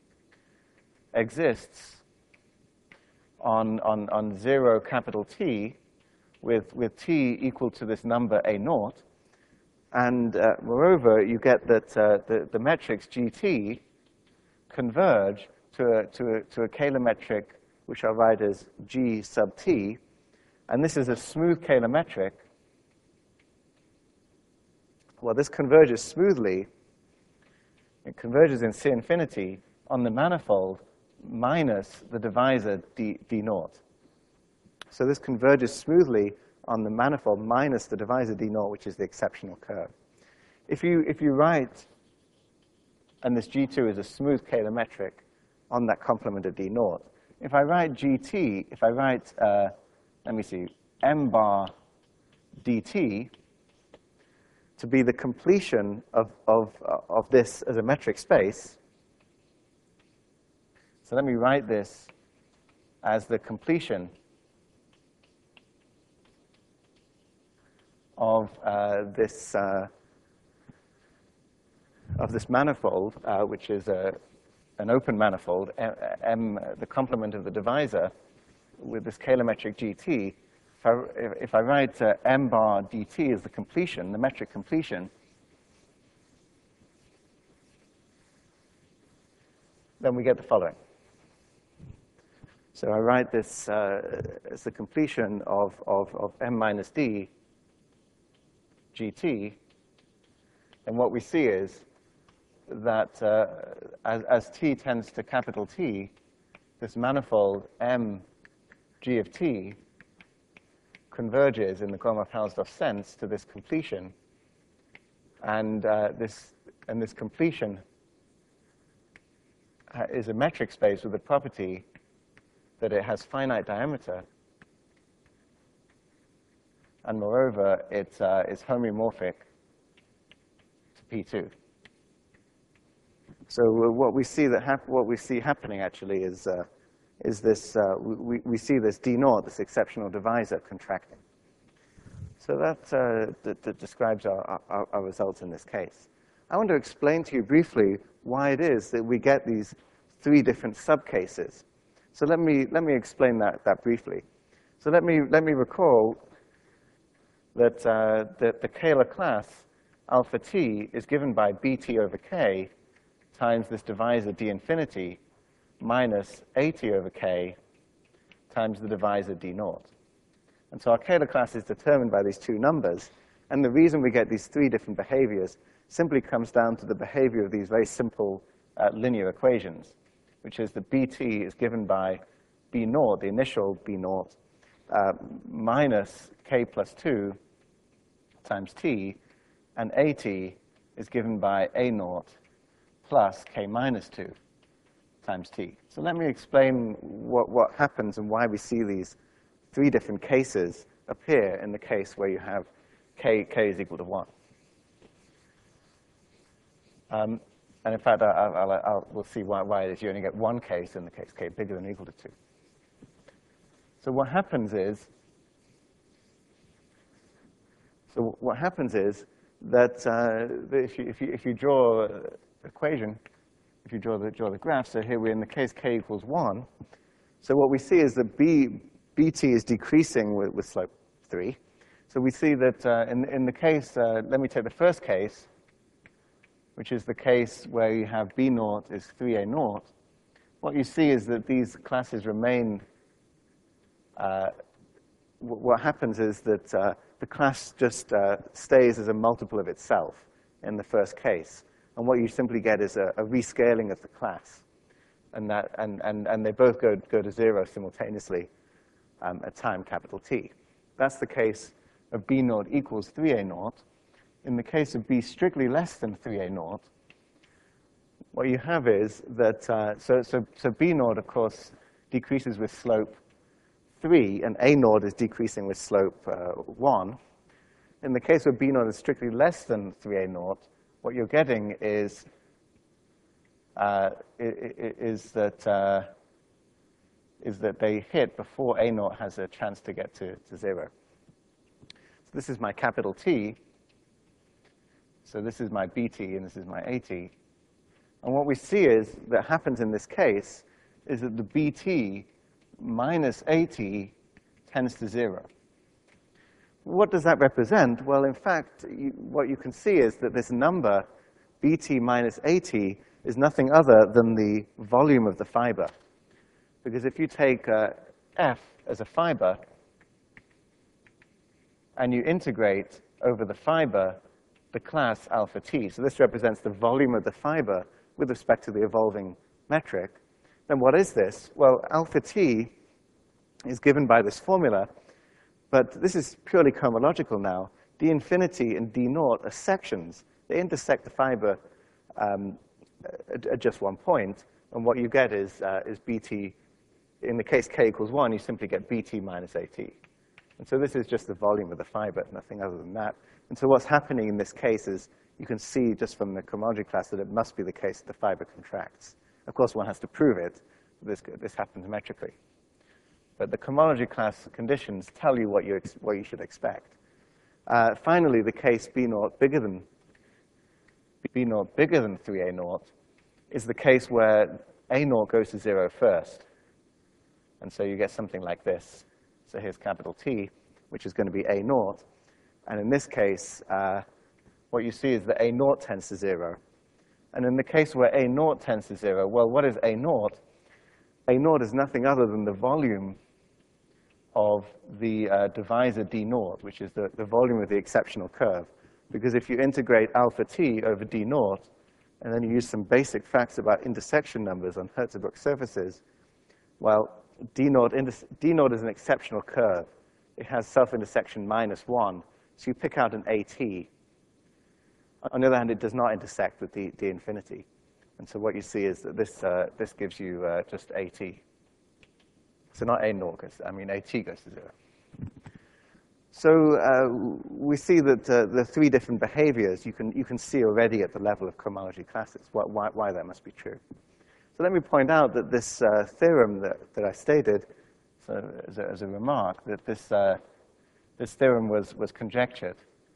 exists on, on, on zero capital T with, with T equal to this number A naught. And uh, moreover, you get that uh, the, the metrics G T converge to a, to a, to a Kähler metric, which I'll write as G sub T. And this is a smooth Kähler metric. Well, this converges smoothly. It converges in C infinity on the manifold minus the divisor D, D naught. So this converges smoothly on the manifold minus the divisor D naught, which is the exceptional curve. If you, if you write, and this G two is a smooth Kähler metric on that complement of D naught, if I write G T, if I write, uh, let me see, M bar dt to be the completion of, of, uh, of this as a metric space, so let me write this as the completion of uh, this uh, of this manifold, uh, which is a, an open manifold, M, M, the complement of the divisor, with this Kähler metric G T. If I, if I write uh, M bar dt as the completion, the metric completion, then we get the following. So I write this uh, as the completion of, of, of M minus D gt, and what we see is that uh, as, as t tends to capital T, this manifold M g of t converges in the Gromov-Hausdorff sense to this completion, and uh, this and this completion is a metric space with the property that it has finite diameter, and moreover, it uh, is homeomorphic to P two. So uh, what we see that hap what we see happening actually is uh, is this uh, we we see this D naught, this exceptional divisor, contracting. So that uh, that, that describes our, our our results in this case. I want to explain to you briefly why it is that we get these three different subcases. So let me let me explain that that briefly. So let me let me recall that uh, that the Kähler class alpha t is given by bt over k times this divisor d infinity minus at over k times the divisor d naught. And so our Kähler class is determined by these two numbers. And the reason we get these three different behaviors simply comes down to the behavior of these very simple uh, linear equations, which is that bt is given by b naught, the initial b naught, uh, minus k plus two times t, and at is given by a naught plus k minus two times t. So let me explain what, what happens and why we see these three different cases appear in the case where you have k, k is equal to one. Um, and in fact, I, I'll, I'll, I'll, we'll see why, why it is you only get one case in the case k bigger than or equal to two. So what happens is, so what happens is that uh, if, you, if, you, if you draw an equation, if you draw the, draw the graph, so here we're in the case k equals one. So what we see is that b, bt is decreasing with, with slope three. So we see that uh, in, in the case, uh, let me take the first case, which is the case where you have b naught is three a naught. What you see is that these classes remain, uh, what happens is that uh, the class just uh, stays as a multiple of itself in the first case. And what you simply get is a, a rescaling of the class. And, that, and, and, and they both go, go to zero simultaneously um, at time capital T. That's the case of b naught equals three a naught. In the case of b strictly less than three a naught, what you have is that, uh, so, so, so b naught, of course, decreases with slope three, and a naught is decreasing with slope uh, one. In the case where b naught is strictly less than three a naught, what you're getting is, uh, is, that, uh, is that they hit before a naught has a chance to get to, to zero. So this is my capital T. So this is my bt, and this is my at. And what we see is that happens in this case is that the bt minus at tends to zero. What does that represent? Well, in fact, you, what you can see is that this number, bt minus at, is nothing other than the volume of the fiber. Because if you take uh, f as a fiber, and you integrate over the fiber the class alpha t, so this represents the volume of the fiber with respect to the evolving metric, then what is this? Well, alpha t is given by this formula, but this is purely cohomological now. D infinity and d naught are sections. They intersect the fiber um, at, at just one point, and what you get is, uh, is bt. In the case k equals one, you simply get bt minus at. And so this is just the volume of the fiber, nothing other than that. And so what's happening in this case is you can see just from the cohomology class that it must be the case that the fiber contracts. Of course, one has to prove it. This, this happens metrically. But the cohomology class conditions tell you what you, what you should expect. Uh, finally, the case b naught bigger than b naught bigger than three a naught is the case where a naught goes to zero first. And so you get something like this. So here's capital T, which is going to be a naught. And in this case, uh, what you see is that a naught tends to zero. And in the case where a naught tends to zero, well, what is a naught? A naught is nothing other than the volume of the uh, divisor d naught, which is the, the volume of the exceptional curve. Because if you integrate alpha t over d naught, and then you use some basic facts about intersection numbers on Hirzebruch surfaces, well, d naught, d naught is an exceptional curve. It has self-intersection minus one. So you pick out an at. On the other hand, it does not intersect with d, d infinity. And so what you see is that this, uh, this gives you uh, just AT. So not A naught goes, I mean AT goes to zero. So uh, we see that uh, the three different behaviors you can, you can see already at the level of cohomology classes, wh why, why that must be true. So let me point out that this uh, theorem that, that I stated, so as, a, as a remark, that this, uh, this theorem was, was conjectured.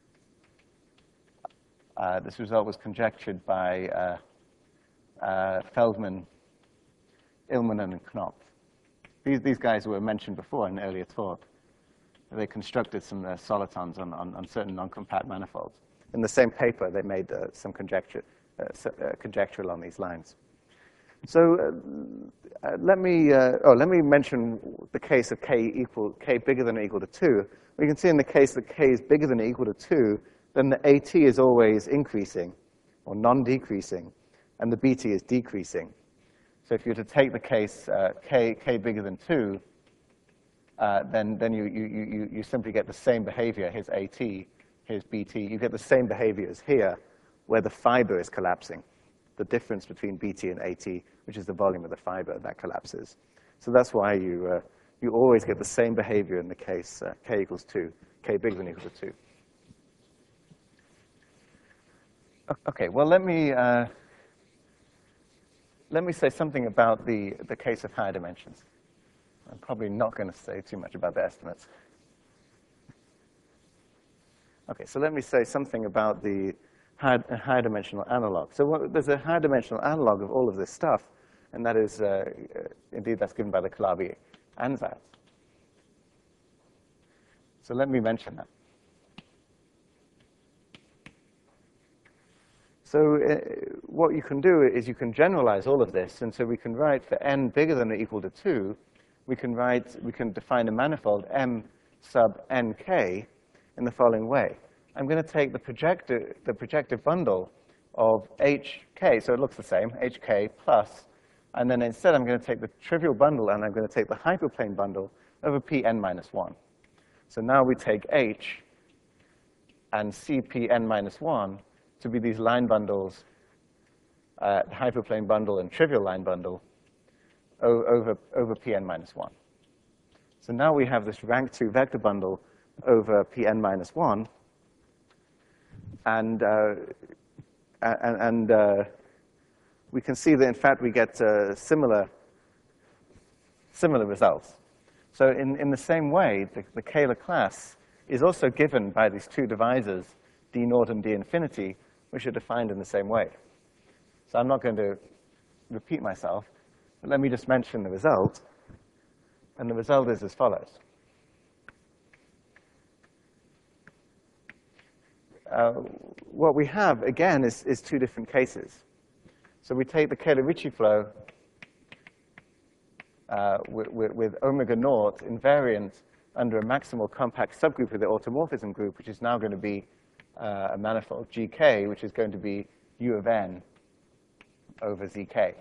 Uh, this result was conjectured by uh, uh, Feldman, Ilmanen, and Knopf. These, these guys were mentioned before in an earlier talk. They constructed some uh, solitons on, on, on certain non-compact manifolds. In the same paper, they made uh, some conjecture, uh, uh, conjecture along these lines. So uh, uh, let me uh, oh let me mention the case of k equal k bigger than or equal to two. We can see in the case that k is bigger than or equal to two, then the AT is always increasing or non-decreasing, and the B T is decreasing. So if you were to take the case uh, k k bigger than two, uh, then then you you you you simply get the same behavior. Here's AT, here's B T. You get the same behavior as here, where the fiber is collapsing. The difference between B T and AT, which is the volume of the fiber, that collapses. So that's why you, uh, you always get the same behavior in the case uh, k equals two, k bigger than or equal to two. Okay, well, let me, uh, let me say something about the, the case of higher dimensions. I'm probably not going to say too much about the estimates. Okay, so let me say something about the high, high dimensional analog. So what, there's a high dimensional analog of all of this stuff, and that is, uh, indeed, that's given by the Calabi ansatz. So let me mention that. So uh, what you can do is you can generalize all of this, and so we can write for n bigger than or equal to two, we can write, we can define a manifold M sub nk in the following way. I'm going to take the projective, the projective bundle of hk, so it looks the same, hk plus, and then instead I'm going to take the trivial bundle and I'm going to take the hyperplane bundle over Pn minus one. So now we take h and Cpn minus one to be these line bundles, uh, hyperplane bundle and trivial line bundle over, over Pn minus one. So now we have this rank two vector bundle over Pn minus one, and, uh, and, and uh, we can see that, in fact, we get uh, similar, similar results. So in, in the same way, the, the Kähler class is also given by these two divisors, d naught and d infinity, which are defined in the same way. So I'm not going to repeat myself, but let me just mention the result. And the result is as follows. Uh, what we have, again, is, is two different cases. So we take the Kähler-Ricci flow uh, with, with, with omega naught invariant under a maximal compact subgroup of the automorphism group, which is now going to be uh, a manifold G K, which is going to be U of n over Z K.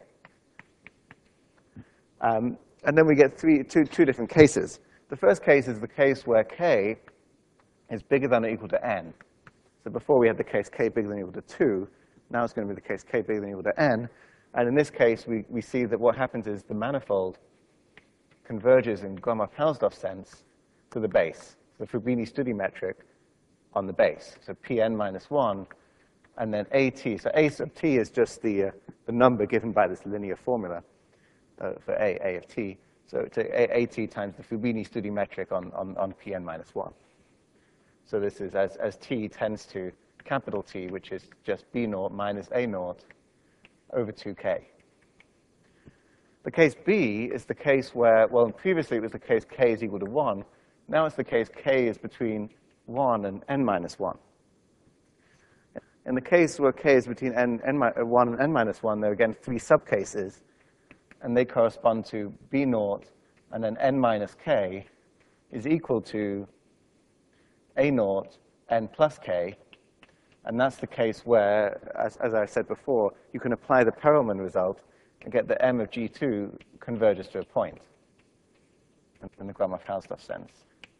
Um, and then we get three, two, two different cases. The first case is the case where K is bigger than or equal to n. So before we had the case k bigger than or equal to two. Now it's going to be the case k bigger than or equal to n. And in this case, we, we see that what happens is the manifold converges in Gromov-Hausdorff sense to the base, the Fubini-Studi metric on the base. So Pn minus one, and then At. So A sub t is just the, uh, the number given by this linear formula uh, for A, A of t. So it's a, At times the Fubini-Studi metric on, on, on Pn minus one. So this is as, as t tends to capital T, which is just B naught minus A naught over two k. The case B is the case where, well, previously it was the case k is equal to one. Now it's the case k is between one and n minus one. In the case where k is between n, n, one and n minus one, there are again three subcases, and they correspond to B naught, and then n minus k is equal to A naught n plus k. And that's the case where, as, as I said before, you can apply the Perelman result and get the M of G two converges to a point in the Gromov-Hausdorff sense.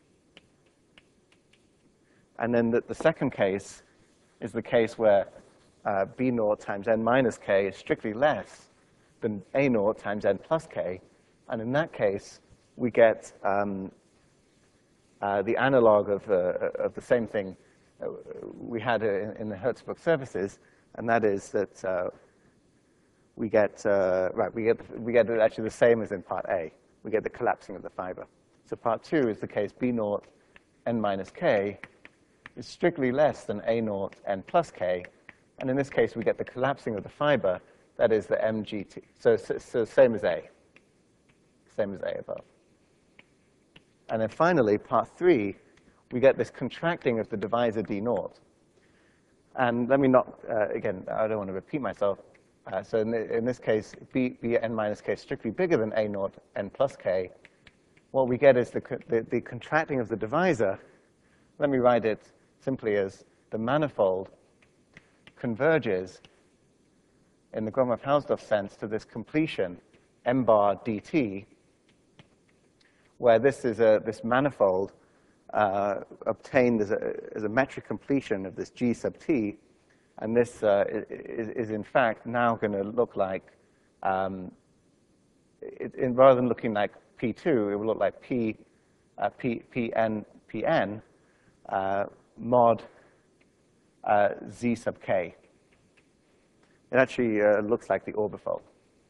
And then the, the second case is the case where uh, B naught times n minus k is strictly less than A naught times n plus k. And in that case, we get um, uh, the analog of, uh, of the same thing we had in, in the Hertzsprung surfaces, and that is that uh, we get, uh, right, we get, we get actually the same as in part A. We get the collapsing of the fiber. So part two is the case B naught n minus k is strictly less than A naught n plus k. And in this case, we get the collapsing of the fiber. That is the M G T. So, so, so same as A. Same as A above. And then finally, part three, we get this contracting of the divisor D naught. And let me not, uh, again, I don't want to repeat myself. Uh, so in, the, in this case, B, B n minus k is strictly bigger than A naught n plus k. What we get is the, the, the contracting of the divisor. Let me write it simply as the manifold converges in the Gromov-Hausdorff sense to this completion, m bar dt, where this is a, this manifold uh, obtained as a, as a metric completion of this G sub t, and this uh, is, is in fact now going to look like, um, it, it, rather than looking like P two, it will look like P, uh, P, Pn, Pn uh, mod uh, Z sub k. It actually uh, looks like the orbifold,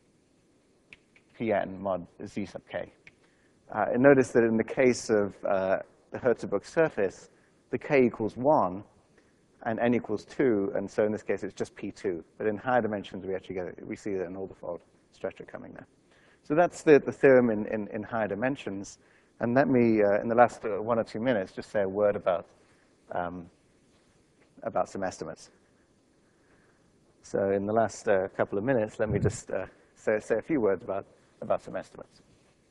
Pn mod Z sub k. Uh, and notice that in the case of uh, the Hertzsprung surface, the k equals one, and n equals two, and so in this case it's just P two. But in higher dimensions, we actually get we see an orbifold structure coming there. So that's the, the theorem in, in, in higher dimensions. And let me, uh, in the last uh, one or two minutes, just say a word about um, about some estimates. So in the last uh, couple of minutes, let me just uh, say, say a few words about, about some estimates.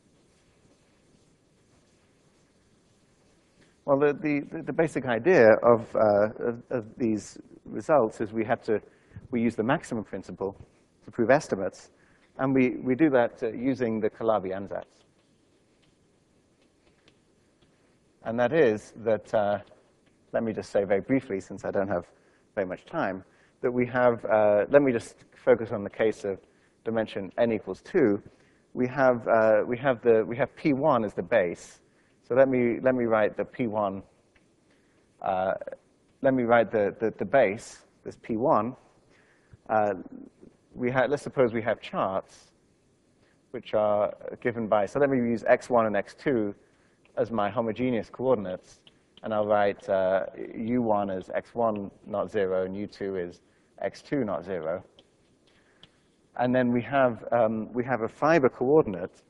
Well, the, the, the basic idea of, uh, of, of these results is we have to, we use the maximum principle to prove estimates, and we, we do that uh, using the Calabi ansatz. And that is that, uh, let me just say very briefly, since I don't have very much time, that we have, uh, let me just focus on the case of dimension n equals two. We have, uh, we have, the, we have P one as the base. So let me, let me write the P one, uh, let me write the, the, the base, this P one. Uh, we have, let's suppose we have charts which are given by, so let me use x one and x two as my homogeneous coordinates, and I'll write uh, u one as x one not zero, and u two is x two not zero. And then we have, um, we have a fiber coordinate.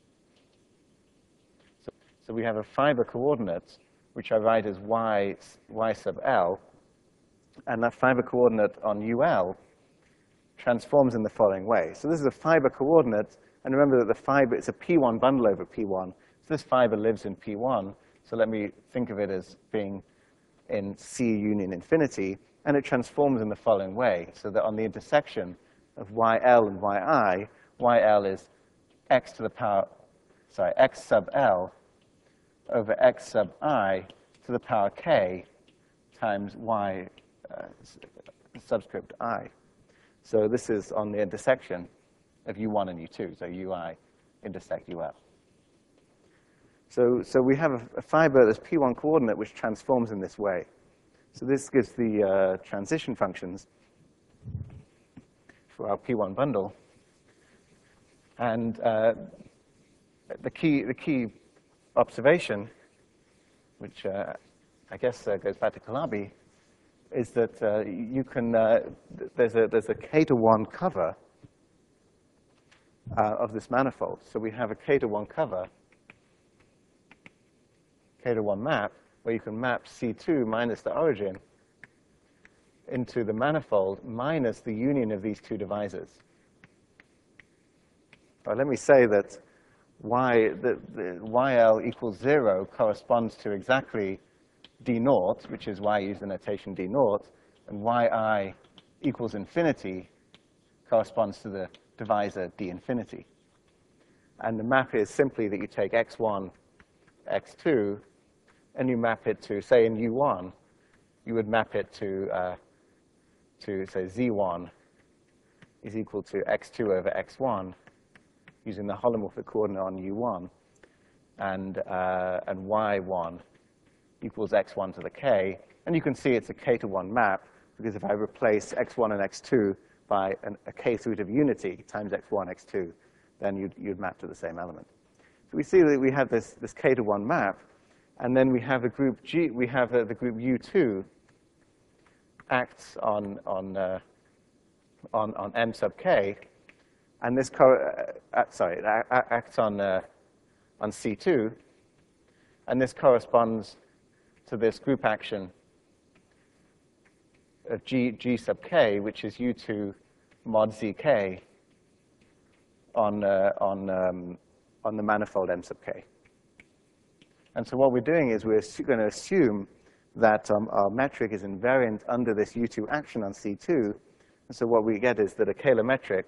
So, so we have a fiber coordinate, which I write as y, y sub L. And that fiber coordinate on U L transforms in the following way. So this is a fiber coordinate. And remember that the fiber, it's a P one bundle over P one. So this fiber lives in P one. So let me think of it as being in C union infinity. And it transforms in the following way. So that on the intersection of Y L and Y I, Y L is x to the power, sorry, x sub L over x sub I to the power k times y uh, subscript I. So this is on the intersection of U one and U two, so U I intersect U L. So, so we have a, a fiber, this P one coordinate, which transforms in this way. So this gives the uh, transition functions for our P one bundle. And uh, the key, the key observation, which uh, I guess uh, goes back to Calabi, is that uh, you can, uh, there's a, there's a k to one cover uh, of this manifold. So we have a k to one cover, k to one map, where you can map C two minus the origin into the manifold minus the union of these two divisors. Well, let me say that y, the, the Y L equals zero corresponds to exactly d naught, which is why I use the notation d naught, and yi equals infinity corresponds to the divisor d infinity. And the map is simply that you take x one, x two, and you map it to, say in U one, you would map it to uh, to, say, Z one is equal to x two over x one using the holomorphic coordinate on U one, and, uh, and Y one equals x one to the k. And you can see it's a k to one map, because if I replace x one and x two by an, a kth root of unity times x one, x two, then you'd, you'd map to the same element. So we see that we have this, this k to one map, and then we have a group G, we have uh, the group U two acts on, on, uh, on, on M sub k, and this, co uh, uh, sorry, acts on, uh, on C two, and this corresponds to this group action of G, G sub k, which is U two mod zk on, uh, on, um, on the manifold M sub k. And so what we're doing is we're going to assume that um, our metric is invariant under this U two action on C two. And so what we get is that a Kähler metric,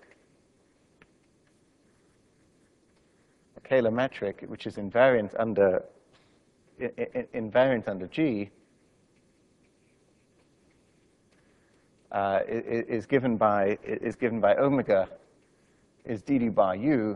a Kähler metric, which is invariant under, invariant under G, uh, is given by is given by omega is d d bar u,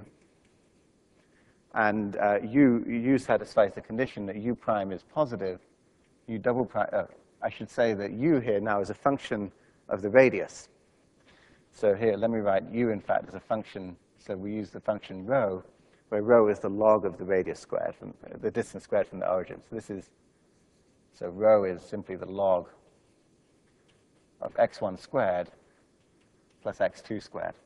and uh, u u satisfies the condition that u prime is positive. U double prime. Uh, I should say that u here now is a function of the radius. So here, let me write u in fact as a function. So we use the function rho, where rho is the log of the radius squared from uh, the distance squared from the origin. So this is so rho is simply the log of x one squared plus x two squared.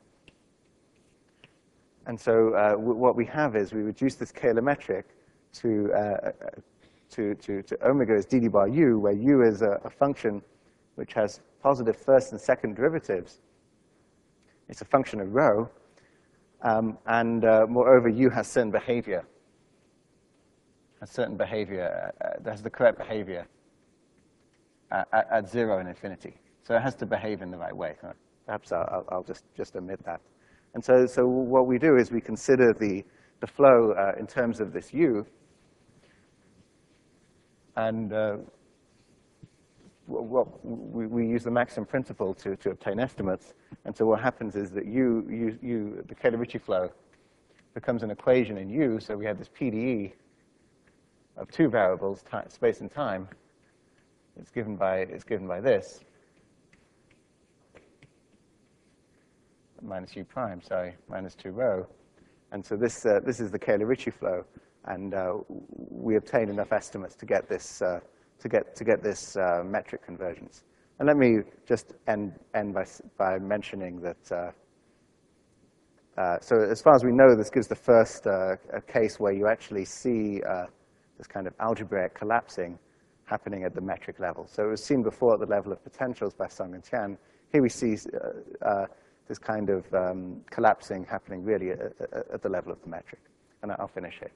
And so uh, w what we have is we reduce this Kähler metric to, uh, to, to, to omega is d d bar u, where u is a, a function which has positive first and second derivatives. It's a function of rho. Um, and uh, moreover, u has certain behavior, has certain behavior, uh, has the correct behavior uh, at, at zero and infinity. So it has to behave in the right way. Perhaps I'll, I'll just, just omit that. And so, so what we do is we consider the, the flow uh, in terms of this u, and uh, what, we, we use the maximum principle to, to obtain estimates. And so what happens is that u, u, u the Kähler-Ritchie flow becomes an equation in u. So we have this P D E of two variables, space and time. It's given by, it's given by this. Minus u prime, sorry, minus two rho. And so this, uh, this is the Kähler-Ritchie flow. And uh, we obtain enough estimates to get this, uh, to get, to get this uh, metric convergence. And let me just end, end by, by mentioning that, uh, uh, so as far as we know, this gives the first uh, a case where you actually see uh, this kind of algebraic collapsing happening at the metric level. So it was seen before at the level of potentials by Song and Tian. Here we see uh, uh, this kind of um, collapsing happening really at, at, at the level of the metric. And I'll finish here.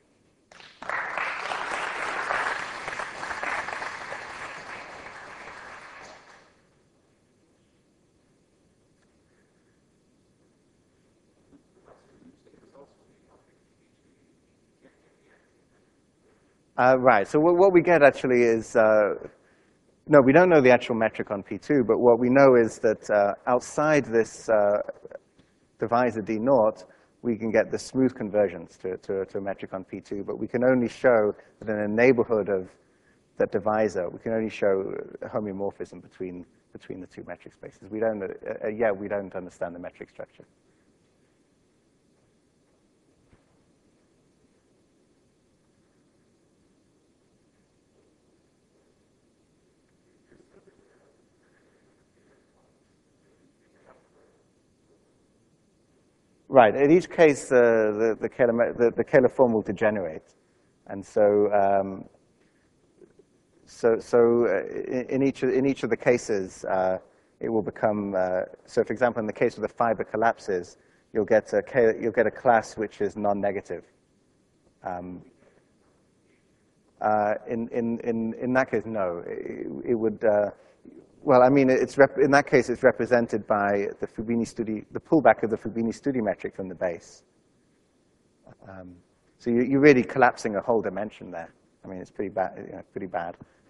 Uh, right, so what we get actually is, uh, no, we don't know the actual metric on P two, but what we know is that uh, outside this uh, divisor D naught, we can get the smooth convergence to, to, to a metric on P two, but we can only show that in a neighborhood of that divisor, we can only show a homeomorphism between, between the two metric spaces. We don't, uh, yeah, we don't understand the metric structure. Right. In each case, uh, the, the, Kähler, the, the Kähler form will degenerate. And so, um, so, so uh, in, each of, in each of the cases, uh, it will become, uh, so for example, in the case of the fiber collapses, you'll get a, Kähler, you'll get a class which is non-negative. Um, uh, in, in, in, in that case, no. It, it would, uh, well, I mean, it's rep in that case, it's represented by the Fubini-Studi, the pullback of the Fubini-Studi metric from the base. Um, so you, you're really collapsing a whole dimension there. I mean, it's pretty bad. You know, pretty bad.